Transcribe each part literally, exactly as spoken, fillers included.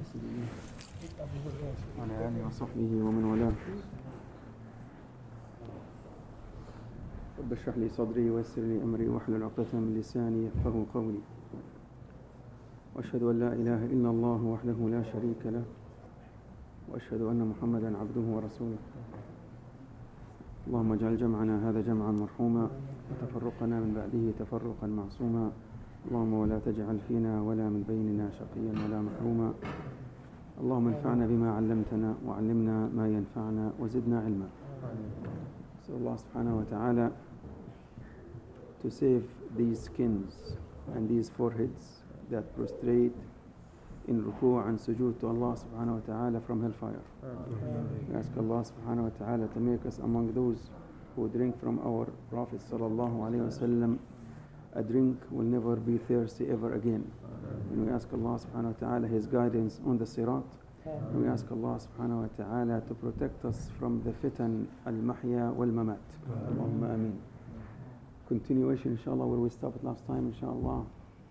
وعلى آله وصحبه ومن والاه. رب اشرح لي صدري ويسر لي أمري واحلل عقدة من لساني يفقهوا قولي. وأشهد أن لا إله إلا الله وحده لا شريك له، وأشهد أن محمدا عبده ورسوله. اللهم اجعل جمعنا هذا جمعا مرحوما، وتفرقنا من بعده تفرقا معصوما. اللهم ولا تجعل فينا ولا من بيننا شقيا ولا محروما. اللهم انفعنا بما علمتنا وعلمنا ما ينفعنا وزدنا علما. So Allah subhanahu wa ta'ala to save these skins and these foreheads that prostrate in ruku' and sujood to Allah subhanahu wa ta'ala from hellfire. We ask Allah subhanahu wa ta'ala to make us among those who drink from our Prophet sallallahu alayhi wa sallam a drink will never be thirsty ever again. And we ask Allah subhanahu wa ta'ala His guidance on the sirat. And we ask Allah subhanahu wa ta'ala to protect us from the fitan al-mahya wal-mamat. Allahumma ameen. Continuation inshallah where we stopped last time inshallah.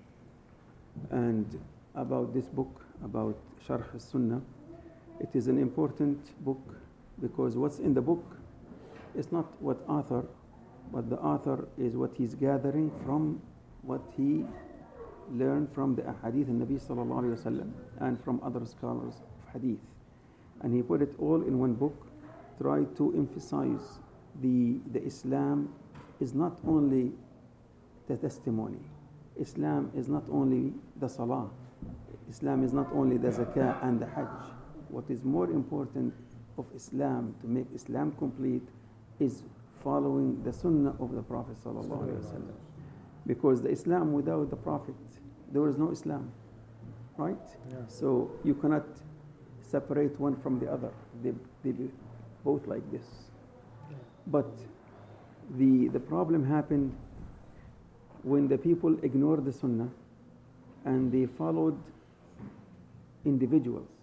And about this book, about Sharh al-Sunnah, it is an important book because what's in the book is not what author, but the author is what he's gathering from what he learned from the ahadith and Nabi sallallahu alayhi wa sallam and from other scholars of hadith. And he put it all in one book, tried to emphasize the, the Islam is not only the testimony. Islam is not only the salah. Islam is not only the zakah and the hajj. What is more important of Islam, to make Islam complete, is following the sunnah of the Prophet sallallahu alaihi wasallam. Because the Islam without the Prophet, there is no Islam, right? Yeah. So you cannot separate one from the other. They they be both like this. But the the problem happened when the people ignored the sunnah and they followed individuals,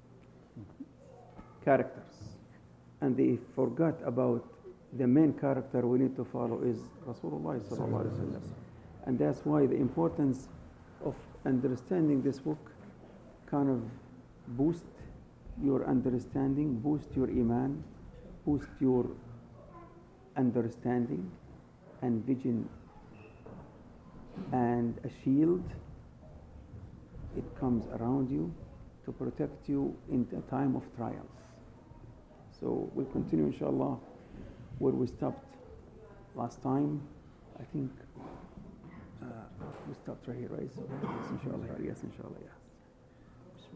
characters, and they forgot about the main character we need to follow is Rasulullah sallallahu alaihi wasallam. And that's why the importance of understanding this book kind of boost your understanding, boost your iman, boost your understanding and vision, and a shield. It comes around you to protect you in the time of trials. So we'll continue inshallah where we stopped last time. I think uh, we stopped right here, right? So yes, inshallah. Yes, inshallah. Yes.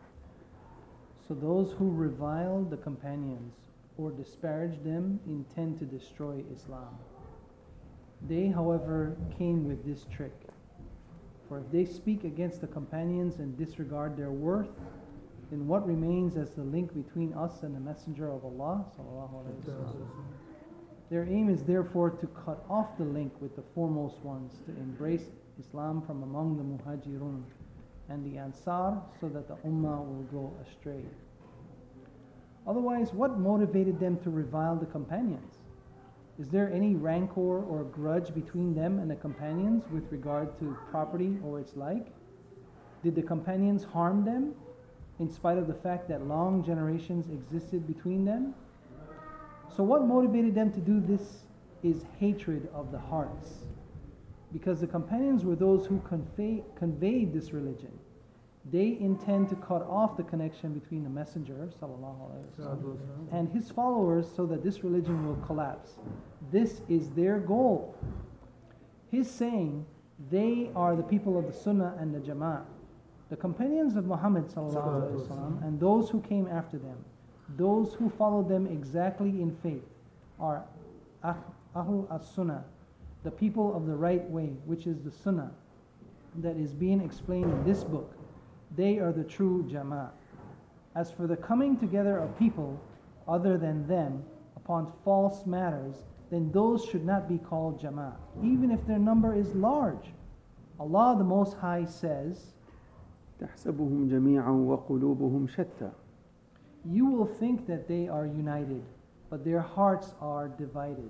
So those who revile the companions or disparage them intend to destroy Islam. They, however, came with this trick. For if they speak against the companions and disregard their worth, then what remains as the link between us and the Messenger of Allah sallallahu alaihi wasallam? Their aim is therefore to cut off the link with the foremost ones, to embrace Islam from among the Muhajirun and the Ansar, so that the Ummah will go astray. Otherwise, what motivated them to revile the companions? Is there any rancor or grudge between them and the companions with regard to property or its like? Did the companions harm them in spite of the fact that long generations existed between them? So what motivated them to do this is hatred of the hearts. Because the companions were those who convey, conveyed this religion. They intend to cut off the connection between the Messenger sallallahu alaihi wasallam and his followers so that this religion will collapse. This is their goal. His saying, they are the people of the Sunnah and the Jama'ah. The companions of Muhammad sallallahu alaihi wasallam and those who came after them, those who followed them exactly in faith, are Ahl as-Sunnah, the people of the right way, which is the Sunnah that is being explained in this book. They are the true Jama'ah. As for the coming together of people other than them upon false matters, then those should not be called Jama'ah, even if their number is large. Allah the Most High says, تحسبهم جميعا وقلوبهم شتى. You will think that they are united, but their hearts are divided.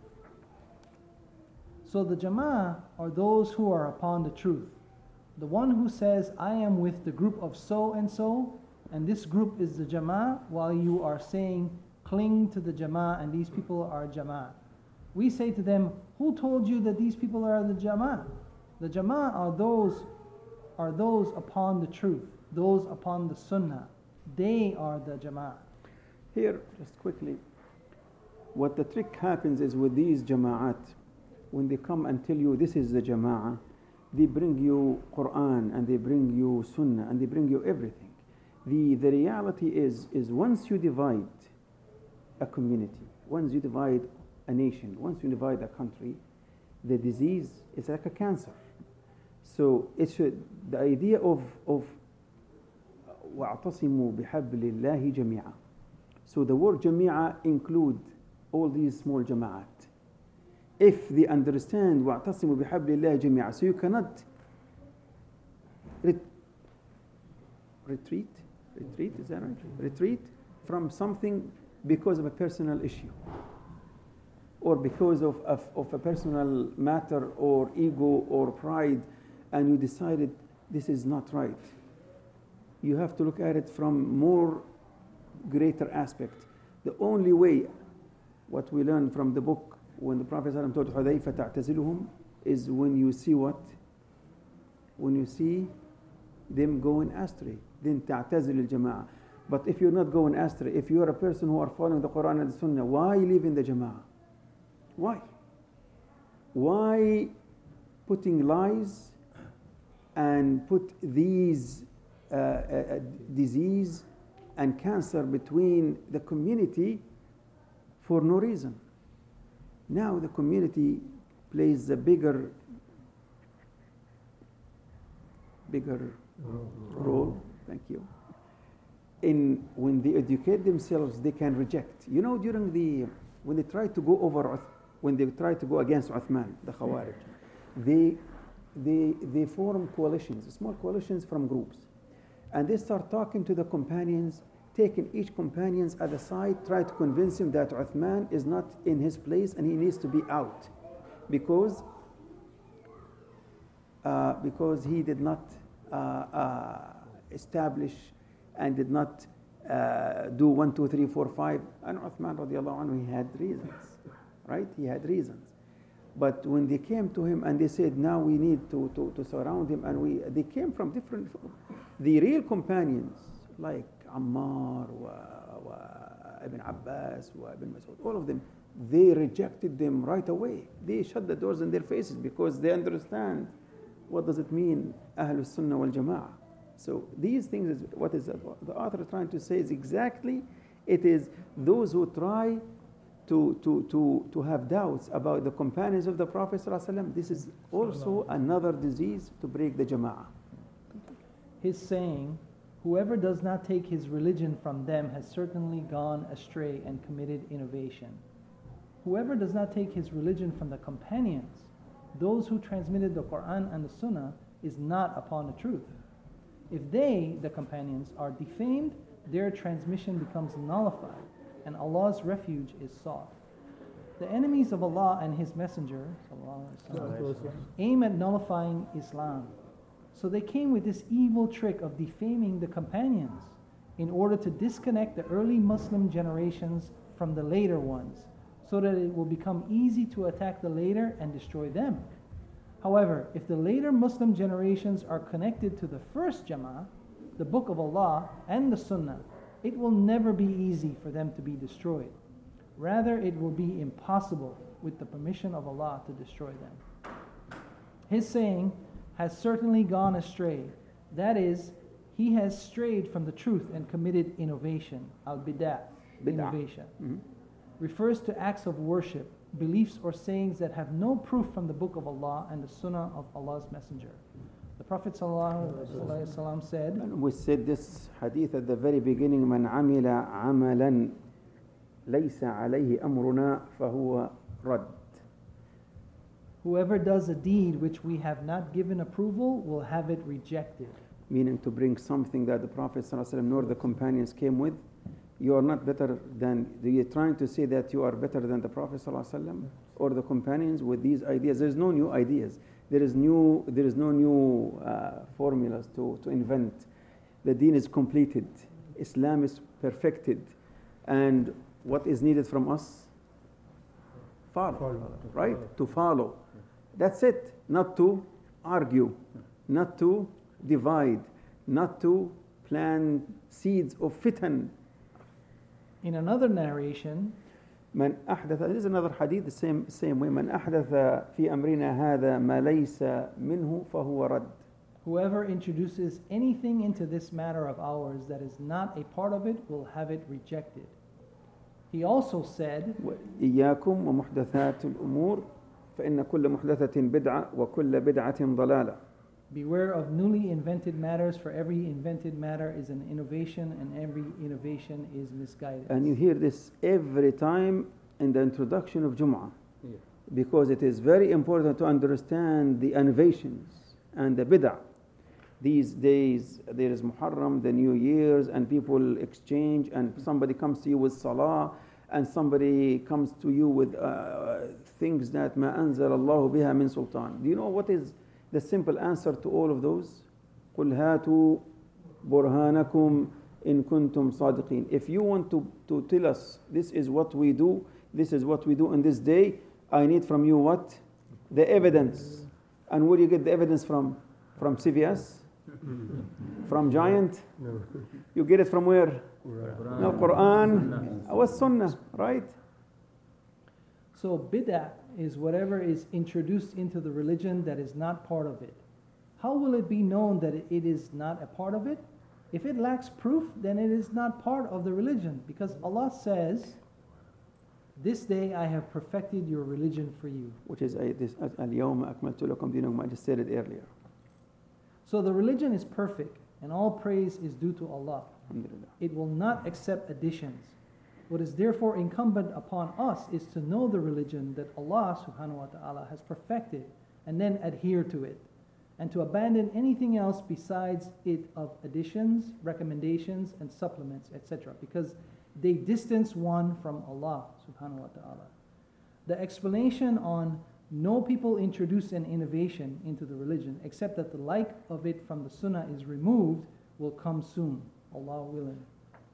So the Jama'ah are those who are upon the truth. The one who says, I am with the group of so and so, and this group is the Jama'ah, while you are saying, cling to the Jama'ah, and these people are Jama'ah. We say to them, who told you that these people are the Jama'ah? The Jama'ah are those, are those upon the truth, those upon the Sunnah. They are the Jama'ah. Here, just quickly, what the trick happens is with these Jama'at, when they come and tell you this is the Jama'ah, they bring you Quran and they bring you Sunnah and they bring you everything. The, the reality is, is once you divide a community, once you divide a nation, once you divide a country, the disease is like a cancer. So it should, the idea of, of وَاعْتَصِمُوا بِحَبْلِ اللَّهِ جَمِيعًا. So the word جَمِيعًا include all these small jama'at. If they understand وَاعْتَصِمُوا بِحَبْلِ اللَّهِ جَمِيعًا, so you cannot ret- retreat, retreat, is that right? Retreat from something because of a personal issue, or because of, of, of a personal matter or ego or pride, and you decided this is not right. You have to look at it from more greater aspect. The only way, what we learn from the book, when the Prophet ﷺ told Hudayfa ta'taziluhum, is when you see what? When you see them going astray, then ta'tazil al-jama'ah. But if you're not going astray, if you are a person who are following the Quran and the Sunnah, why live in the jama'ah? Why? Why putting lies and put these uh, uh, disease and cancer between the community for no reason? Now the community plays a bigger, bigger role. Thank you. In when they educate themselves, they can reject. You know, during the when they try to go over, when they try to go against Uthman, the Khawarij, they they they form coalitions, small coalitions from groups, and they start talking to the companions, taking each companions at the side, try to convince him that Uthman is not in his place and he needs to be out, because uh, because he did not uh, uh, establish and did not uh, do one, two, three, four, five. And Uthman radiallahu anhu, he had reasons, right? He had reasons. But when they came to him and they said, now we need to, to, to surround him, and we, they came from different, the real companions, like Ammar, wa, wa Ibn Abbas, wa Ibn Mas'ud, all of them, they rejected them right away. They shut the doors in their faces because they understand what does it mean, Ahlul Sunnah wal Jama'ah. So these things is what is the author trying to say is exactly, it is those who try to, to, to, to have doubts about the companions of the Prophet ﷺ. This is also another disease to break the Jama'ah. His saying, whoever does not take his religion from them has certainly gone astray and committed innovation. Whoever does not take his religion from the companions, those who transmitted the Quran and the Sunnah, is not upon the truth. If they, the companions, are defamed, their transmission becomes nullified, and Allah's refuge is sought. The enemies of Allah and His Messenger aim at nullifying Islam. So they came with this evil trick of defaming the companions in order to disconnect the early Muslim generations from the later ones, so that it will become easy to attack the later and destroy them. However, if the later Muslim generations are connected to the first Jama'ah, the Book of Allah and the Sunnah, it will never be easy for them to be destroyed. Rather, it will be impossible with the permission of Allah to destroy them. His saying has certainly gone astray. That is, he has strayed from the truth and committed innovation, al-bid'ah, innovation. Mm-hmm. Refers to acts of worship, beliefs or sayings that have no proof from the Book of Allah and the Sunnah of Allah's Messenger. The Prophet ﷺ said, and we said this hadith at the very beginning, من عمل عملا ليس عليه أمرنا فهو رد. Whoever does a deed which we have not given approval will have it rejected. Meaning to bring something that the Prophet ﷺ nor the companions came with. You are not better than, you're trying to say that you are better than the Prophet ﷺ or the companions with these ideas. There's no new ideas. There is new. There is no new uh, formulas to, to invent. The deen is completed. Islam is perfected. And what is needed from us? Follow, Follow. right? To follow. That's it. Not to argue, not to divide, not to plant seeds of fitan. In another narration, من أحدث, this is another hadith, the same, same way. من أحدث في أمرنا هذا ما ليس منه فهو رد. whoever introduces anything into this matter of ours that is not a part of it will have it rejected. He also said, إياكم ومحدثات الأمور فإن كل محدثة بدعة وكل بدعة ضلالة. beware of newly invented matters, for every invented matter is an innovation, and every innovation is misguidance. And you hear this every time in the introduction of Jum'ah, Yeah. because it is very important to understand the innovations and the bid'ah. These days there is Muharram, the New Year's, and people exchange, and somebody comes to you with Salah, and somebody comes to you with uh, things that ma anzal Allahu biha min sultan. Do you know what is the simple answer to all of those? قُلْ هَاتُوا بُرْهَانَكُمْ إِن كُنْتُمْ صَادِقِينَ. If you want to, to tell us this is what we do, this is what we do on this day, I need from you what? The evidence. And where do you get the evidence from? From C V S? From Giant? No. You get it from where? Quran. No, Quran or Sunnah, right? So bid'ah is whatever is introduced into the religion that is not part of it. How will it be known that it is not a part of it? If it lacks proof, then it is not part of the religion, because Allah says, "This day I have perfected your religion for you." Which is uh, this اليوم أكملت لكم دينكم. I just said it earlier. So the religion is perfect, and all praise is due to Allah. Alhamdulillah. It will not accept additions. What is therefore incumbent upon us is to know the religion that Allah subhanahu wa ta'ala has perfected, and then adhere to it, and to abandon anything else besides it of additions, recommendations, and supplements, et cetera, because they distance one from Allah subhanahu wa ta'ala. The explanation on no people introduce an innovation into the religion except that the like of it from the sunnah is removed will come soon, Allah willing.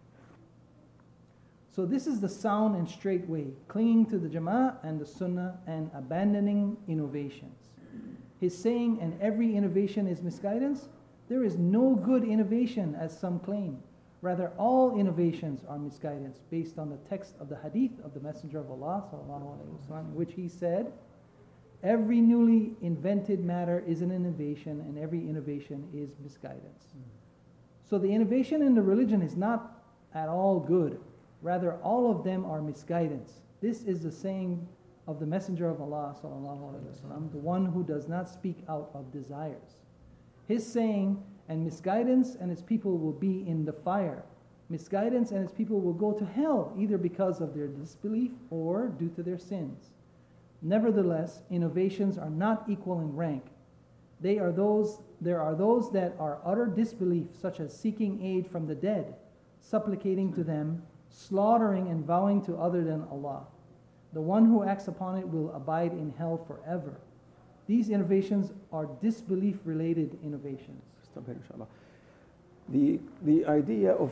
So this is the sound and straight way, clinging to the Jama'ah and the Sunnah and abandoning innovations. His saying, and every innovation is misguidance, there is no good innovation as some claim. Rather, all innovations are misguidance based on the text of the hadith of the Messenger of Allah sallallahu alaihi wasallam, in which he said, every newly invented matter is an innovation, and every innovation is misguidance. So the innovation in the religion is not at all good. Rather, all of them are misguidance. This is the saying of the Messenger of Allah sallallahu alaihi wasallam, the one who does not speak out of desires. His saying, and misguidance and its people will be in the fire. Misguidance and its people will go to hell, either because of their disbelief or due to their sins. Nevertheless, innovations are not equal in rank. They are those, there are those that are utter disbelief, such as seeking aid from the dead, supplicating to them, slaughtering and vowing to other than Allah. The one who acts upon it will abide in hell forever. These innovations are disbelief-related innovations. Stop here, inshallah. The, the idea of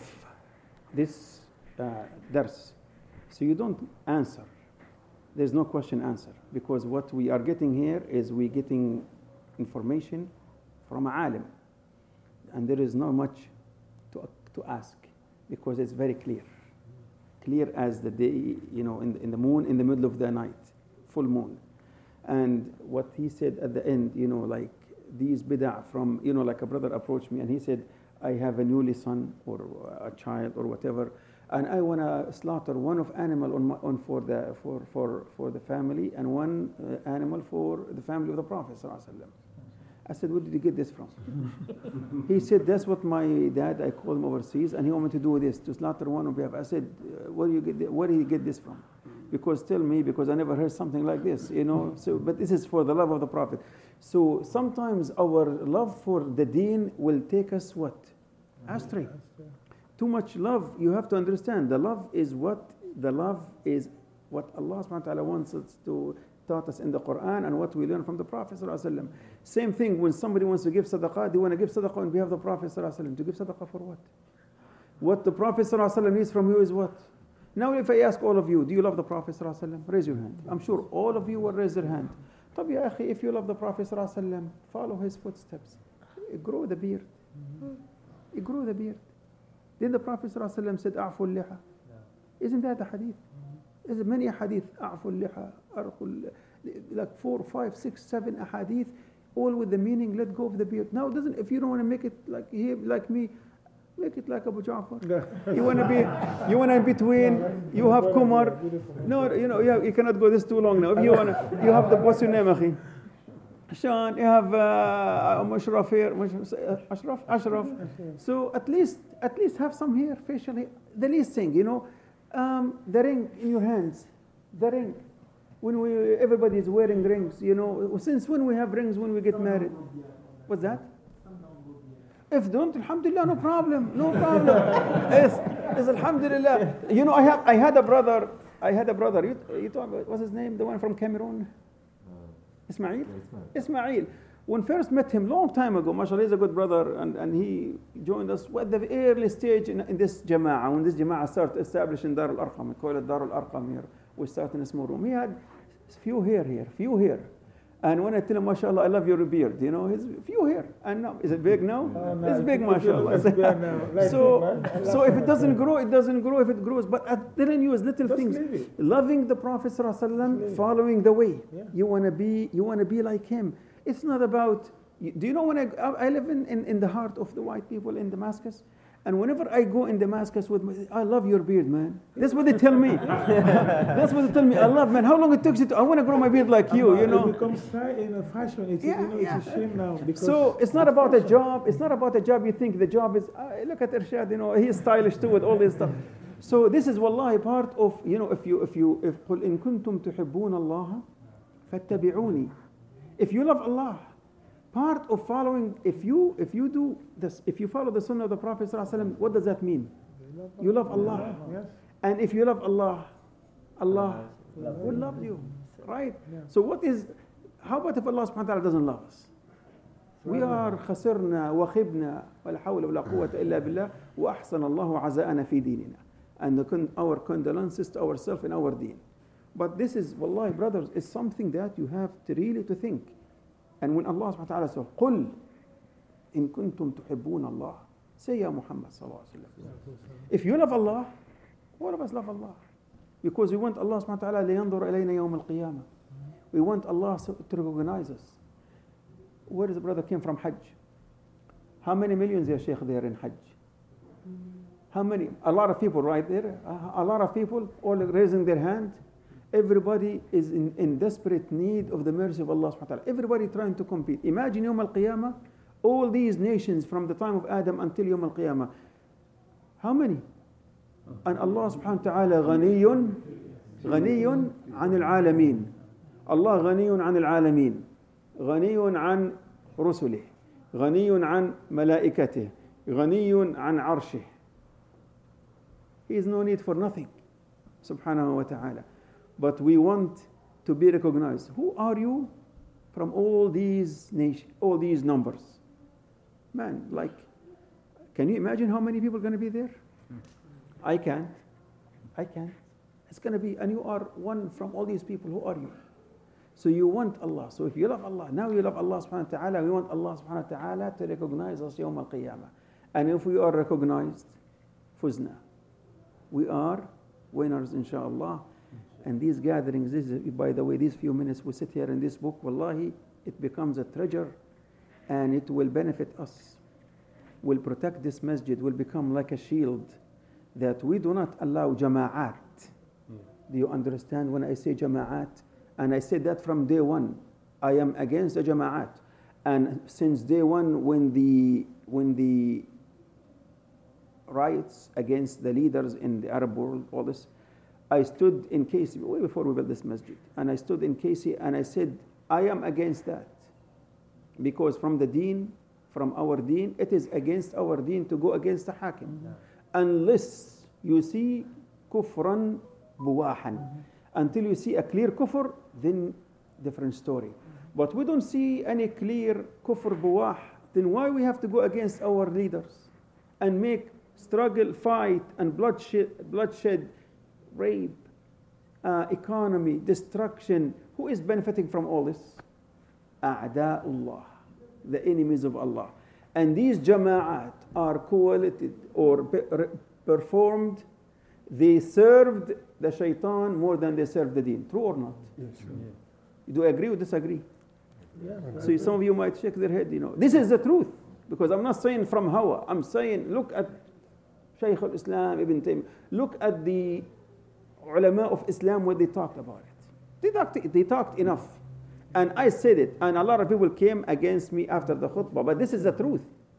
this uh, dars, so you don't answer. There's no question answer, because what we are getting here is we getting information from a alim, and there is not much to, to ask, because it's very clear. Clear as the day, you know, in the, in the moon, in the middle of the night, full moon. And what he said at the end, you know, like these bid'ah from, you know, like a brother approached me and he said, I have a newly son or a child or whatever, and I want to slaughter one of animal on, my, on for the for for for the family and one uh, animal for the family of the Prophet sallallahu alaihi wasallam. I said, where did you get this from? He said, that's what my dad, I called him overseas, and he wanted to do this, to slaughter one on behalf. I said, uh, where do you get, where did you get this from? Because tell me, because I never heard something like this, you know. So, but this is for the love of the Prophet. So sometimes our love for the deen will take us what? Astray. Too much love, you have to understand, the love is what? The love is what Allah subhanahu wa ta'ala wants us to taught us in the Quran and what we learn from the Prophet sallallahu alaihi wasallam. Same thing when somebody wants to give sadaqah, they want to give sadaqah on behalf of the Prophet sallallahu alaihi wasallam. To give sadaqah for what? What the Prophet ﷺ needs from you is what? Now if I ask all of you, do you love the Prophet ﷺ? Raise your hand. I'm sure all of you will raise their hand. طب يا أخي, if you love the Prophet ﷺ, follow his footsteps. Grow the beard. You grow the beard. Then the Prophet ﷺ said, أعفوا اللحى. Isn't that a hadith? Is it many hadith? أعفوا اللحى, أرخوا, like four, five, six, seven hadith, all with the meaning, let go of the beard. Now, doesn't, if you don't want to make it like he, like me, make it like Abu Ja'far. You want to be, you want to in between, you have Kumar. No, you know, you, you cannot go this too long now. If you want to, you have the, what's your name, Akhi? Sean, you have uh, Ashraf here, Ashraf, Ashraf. So at least, at least have some here, facial hair. The least thing, you know, um, the ring in your hands, the ring. When we, everybody is wearing rings, you know. Since when we have rings when we get married? What's that? If don't, alhamdulillah, no problem, no problem. Yes, yes, alhamdulillah. You know, I have, I had a brother, I had a brother. You, you talk about, what's his name? The one from Cameroon. Ismail? Ismail. Ismail. When first met him long time ago, mashallah, he's a good brother, and, and he joined us at the early stage in, in this jama'ah. When this jama'ah started establishing Dar al-Arqam, we call it Dar al-Arqam here. We started in a small room. He had few hair here, few hair. And when I tell him, mashallah, I love your beard, you know, his few hair. And now, is it big now? Oh, no, it's big, mashallah. Like so, so if it doesn't grow, it doesn't grow. If it grows, but I'm telling you, is little Just things. Loving the Prophet ﷺ, following the way. Yeah. You want to be, you want to be like him. It's not about. Do you know when I I live in, in, in the heart of the white people in Damascus? And whenever I go in Damascus with my, I love your beard, man. That's what they tell me. That's what they tell me. I love, man. How long it takes you to, I want to grow my beard like you, you know. It becomes in a fashion. It's, Yeah, you know, yeah. it's a shame now. Because So it's not about a job. It's not about a job. You think the job is, uh, look at Irshad, you know, he's stylish too with all this stuff. So this is wallahi part of, you know, if you, if you, if قُلْ إِن كُنْتُمْ تُحِبُّونَ اللَّهَ فَاتَّبِعُونِي. If you love Allah, part of following, if you if you do this, if you follow the sunnah of the Prophet ﷺ, what does that mean? You love Allah. Yes. And if you love Allah, Allah will love you. Right? Yeah. So what is, how about if Allah subhanahu wa ta'ala doesn't love us? We are خسرنا وخبنا ولا حول ولا قوة إلا بالله وأحسن الله عزاءنا في ديننا. And the, con- our condolences to ourselves and our deen. But this is, wallahi brothers, is something that you have to really to think. And when Allah subhanahu wa ta'ala says, قُلْ إِن كُنْتُمْ تُحِبُّونَ اللَّهِ, say Ya Muhammad sallallahu alayhi wa sallam. If you love Allah, all of us love Allah. Because we want Allah subhanahu wa ta'ala لِيَنْظُرَ إِلَيْنَا يَوْمَ الْقِيَامَةِ. We want Allah to recognize us. Where does the brother came from Hajj? How many millions, ya Shaykh, there in Hajj? How many? A lot of people right there. A lot of people all raising their hand. Everybody is in, in desperate need of the mercy of Allah subhanahu wa ta'ala. Everybody trying to compete. Imagine Yawm al-Qiyamah, all these nations from the time of Adam until Yawm al-Qiyamah. How many? And Allah subhanahu wa ta'ala غني غني عن العالمين. Allah غني عن العالمين. غني عن رسله. غني عن ملائكته. غني عن عرشه. He has no need for nothing. Subhanahu wa ta'ala. But we want to be recognized. Who are you from all these nations, all these numbers? Man, like, can you imagine how many people are going to be there? I can't. I can't. It's going to be, and you are one from all these people. Who are you? So you want Allah. So if you love Allah, now you love Allah subhanahu wa ta'ala, we want Allah subhanahu wa ta'ala to recognize us yawm al-qiyamah. And if we are recognized, fuzna. We are winners, inshallah. And these gatherings, this is, by the way, these few minutes we sit here in this book, wallahi, it becomes a treasure and it will benefit us, will protect this masjid, will become like a shield that we do not allow jama'at. Yeah. Do you understand when I say jama'at? And I said that from day one. I am against the jama'at. And since day one, when the, when the riots against the leaders in the Arab world, all this, I stood in K C, way before we built this masjid, and I stood in K C and I said, I am against that. Because from the deen, from our deen, it is against our deen to go against the hakim. Yeah. Unless you see kufran buwahan. Mm-hmm. Until you see a clear kufr, then different story. Mm-hmm. But we don't see any clear kufr buwah, then why we have to go against our leaders and make struggle, fight, and bloodshed, bloodshed rape, uh, economy, destruction. Who is benefiting from all this? A'da'ullah, the enemies of Allah. And these jama'at are collated or pe- performed, they served the shaitan more than they served the deen. True or not? Yes. Do you agree or disagree? Yeah. So some of you might shake their head, you know. This is the truth. Because I'm not saying from Hawa. I'm saying, look at Shaykh al-Islam, Ibn Taymiyyah. Look at the ulama of Islam when they talked about it. They talked, they talked enough. And I said it. And a lot of people came against me after the khutbah. But this is the truth.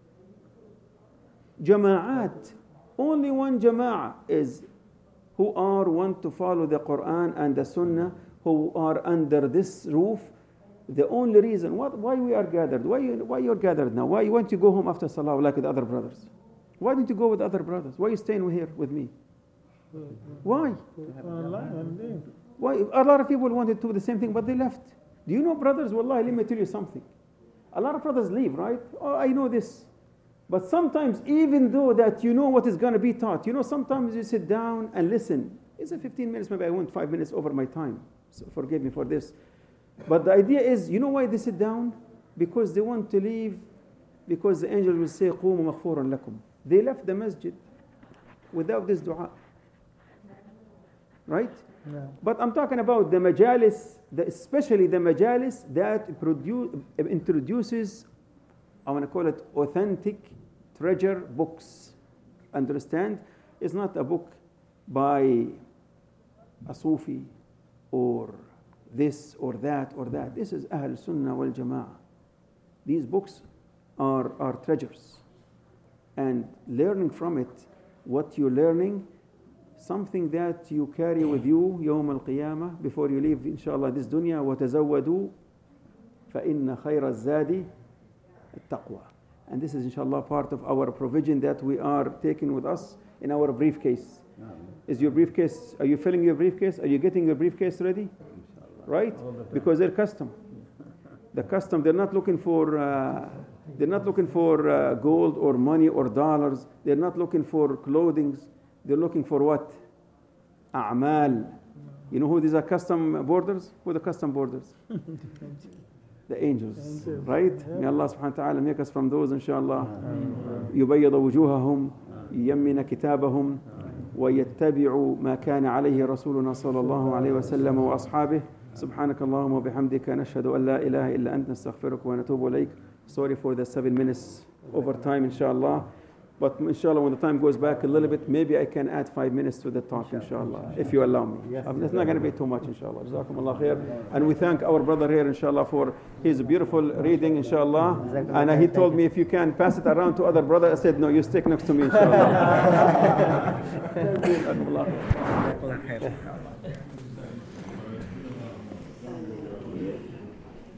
Jama'at. Only one jama'ah is who are want to follow the Quran and the Sunnah, who are under this roof. The only reason, what, why we are gathered, why, you, why you're gathered now, why you want to go home after Salah like the other brothers? Why don't you go with other brothers? Why are you staying here with me? Why? Why? A lot of people wanted to do the same thing, but they left. Do you know, brothers, wallahi, let me tell you something. A lot of brothers leave, right? Oh, I know this. But sometimes, even though that you know what is going to be taught, you know, sometimes you sit down and listen. It's a fifteen minutes, maybe I went five minutes over my time. So forgive me for this. But the idea is, you know why they sit down? Because they want to leave, because the angel will say, قُومُوا مَغْفُورًا لَكُمْ. They left the masjid without this dua. Right? Yeah. But I'm talking about the majalis, the, especially the majalis that produce, introduces, I want to call it authentic treasure books. Understand? It's not a book by a Sufi or this or that or that. This is Ahl Sunnah wal Jama'ah. These books are, are treasures. And learning from it, what you're learning, something that you carry with you يوم القيامة before you leave inshallah this dunya. وتزودوا فإن خير الزاد التقوى. And this is inshallah part of our provision that we are taking with us in our briefcase. Is your briefcase, are you filling your briefcase? Are you getting your briefcase ready? Right? Because they're custom. The custom, they're not looking for uh, they're not looking for uh, gold or money or dollars. They're not looking for clothing. They're looking for what? A'mal. You know who these are custom borders? Who are the custom borders? The angels, right? May Allah subhanahu wa ta'ala make us from those, inshallah. يبيض وجوههم يمن كتابهم ويتبعوا ما كان عليه رسولنا صلى الله عليه وسلم وأصحابه. سبحانك اللهم وبحمدك نشهد أن لا إله إلا أنت نستغفرك ونتوب إليك. Sorry for the seven minutes overtime, inshallah. But inshallah, when the time goes back a little bit, maybe I can add five minutes to the talk, inshallah, if you allow me. Yes. Um, It's not going to be too much, inshallah. Jazakumullah khair. And we thank our brother here, inshallah, for his beautiful reading, inshallah. And uh, he told me if you can pass it around to other brothers. I said, no, you stick next to me, inshallah. Jazakumullah khair.